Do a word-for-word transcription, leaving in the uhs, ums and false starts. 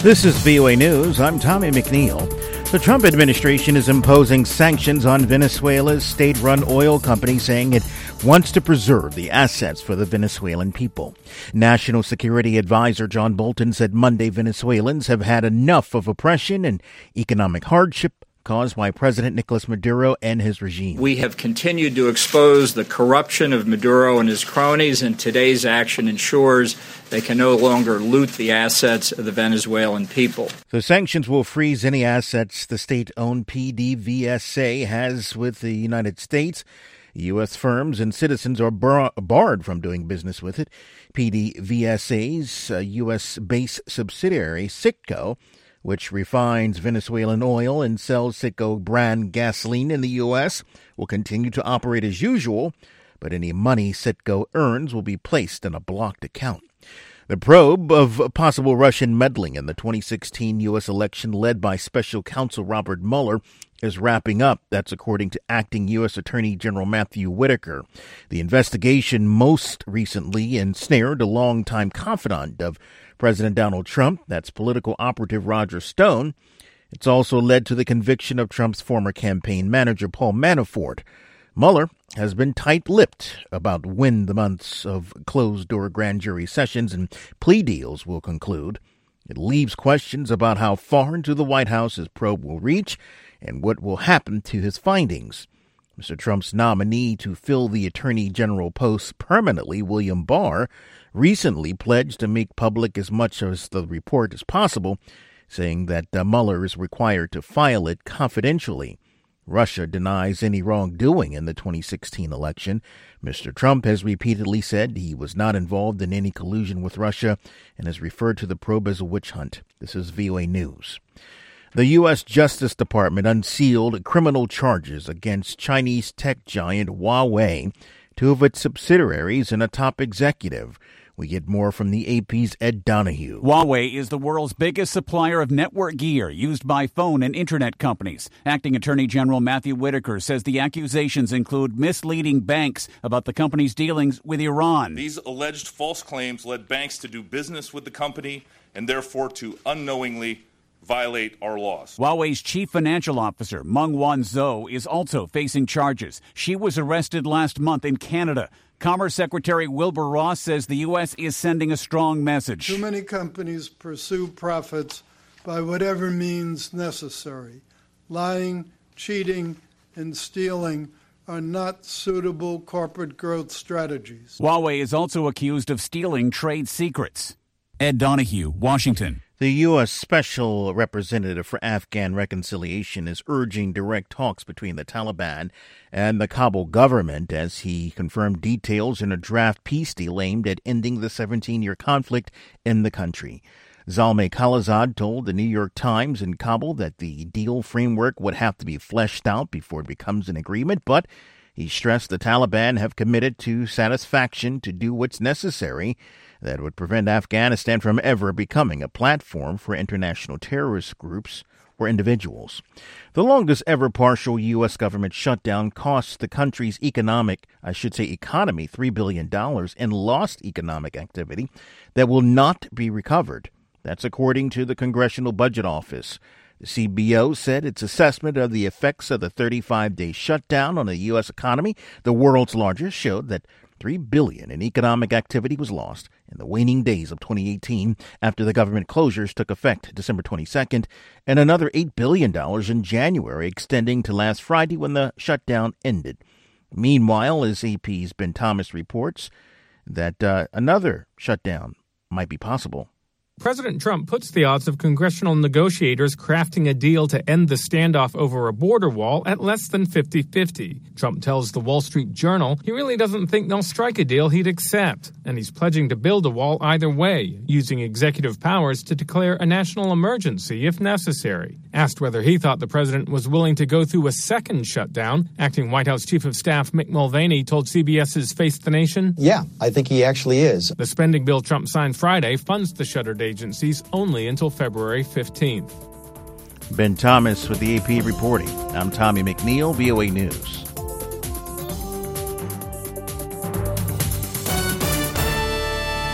This is V O A News. I'm Tommy McNeil. The Trump administration is imposing sanctions on Venezuela's state-run oil company, saying it wants to preserve the assets for the Venezuelan people. National Security Advisor John Bolton said Monday Venezuelans have had enough of oppression and economic hardship caused by President Nicolas Maduro and his regime. We have continued to expose the corruption of Maduro and his cronies, and today's action ensures they can no longer loot the assets of the Venezuelan people. The sanctions will freeze any assets the state-owned P D V S A has with the United States. U S firms and citizens are bar- barred from doing business with it. P D V S A's uh, U S-based subsidiary, Citgo, which refines Venezuelan oil and sells Citgo brand gasoline in the U S, will continue to operate as usual, but any money Citgo earns will be placed in a blocked account. The probe of possible Russian meddling in the twenty sixteen U S election led by Special Counsel Robert Mueller is wrapping up. That's according to acting U S Attorney General Matthew Whitaker. The investigation most recently ensnared a longtime confidant of President Donald Trump, that's political operative Roger Stone. It's also led to the conviction of Trump's former campaign manager, Paul Manafort. Mueller has been tight-lipped about when the months of closed-door grand jury sessions and plea deals will conclude. It leaves questions about how far into the White House his probe will reach and what will happen to his findings. Mister Trump's nominee to fill the Attorney General post permanently, William Barr, recently pledged to make public as much of the report as possible, saying that uh, Mueller is required to file it confidentially. Russia denies any wrongdoing in the twenty sixteen election. Mister Trump has repeatedly said he was not involved in any collusion with Russia and has referred to the probe as a witch hunt. This is V O A News. The U S Justice Department unsealed criminal charges against Chinese tech giant Huawei, two of its subsidiaries, and a top executive. We get more from the A P's Ed Donahue. Huawei is the world's biggest supplier of network gear used by phone and internet companies. Acting Attorney General Matthew Whitaker says the accusations include misleading banks about the company's dealings with Iran. These alleged false claims led banks to do business with the company and therefore to unknowingly violate our laws. Huawei's chief financial officer, Meng Wanzhou, is also facing charges. She was arrested last month in Canada. Commerce Secretary Wilbur Ross says the U S is sending a strong message. Too many companies pursue profits by whatever means necessary. Lying, cheating, and stealing are not suitable corporate growth strategies. Huawei is also accused of stealing trade secrets. Ed Donahue, Washington. The U S. Special Representative for Afghan Reconciliation is urging direct talks between the Taliban and the Kabul government as he confirmed details in a draft peace deal aimed at ending the seventeen-year conflict in the country. Zalmay Khalilzad told the New York Times in Kabul that the deal framework would have to be fleshed out before it becomes an agreement, but he stressed the Taliban have committed to satisfaction to do what's necessary that would prevent Afghanistan from ever becoming a platform for international terrorist groups or individuals. The longest ever partial U S government shutdown cost the country's economic, I should say economy, three billion dollars in lost economic activity that will not be recovered. That's according to the Congressional Budget Office. The C B O said its assessment of the effects of the thirty-five day shutdown on the U S economy, the world's largest, showed that three billion dollars in economic activity was lost in the waning days of twenty eighteen after the government closures took effect December twenty-second, and another eight billion dollars in January, extending to last Friday when the shutdown ended. Meanwhile, as A P's Ben Thomas reports that uh, another shutdown might be possible. President Trump puts the odds of congressional negotiators crafting a deal to end the standoff over a border wall at less than fifty-fifty. Trump tells the Wall Street Journal he really doesn't think they'll strike a deal he'd accept, and he's pledging to build a wall either way, using executive powers to declare a national emergency if necessary. Asked whether he thought the president was willing to go through a second shutdown, acting White House Chief of Staff Mick Mulvaney told C B S's Face the Nation, "Yeah, I think he actually is." The spending bill Trump signed Friday funds the shuttered agencies only until February fifteenth. Ben Thomas with the A P reporting. I'm Tommy McNeil, V O A News.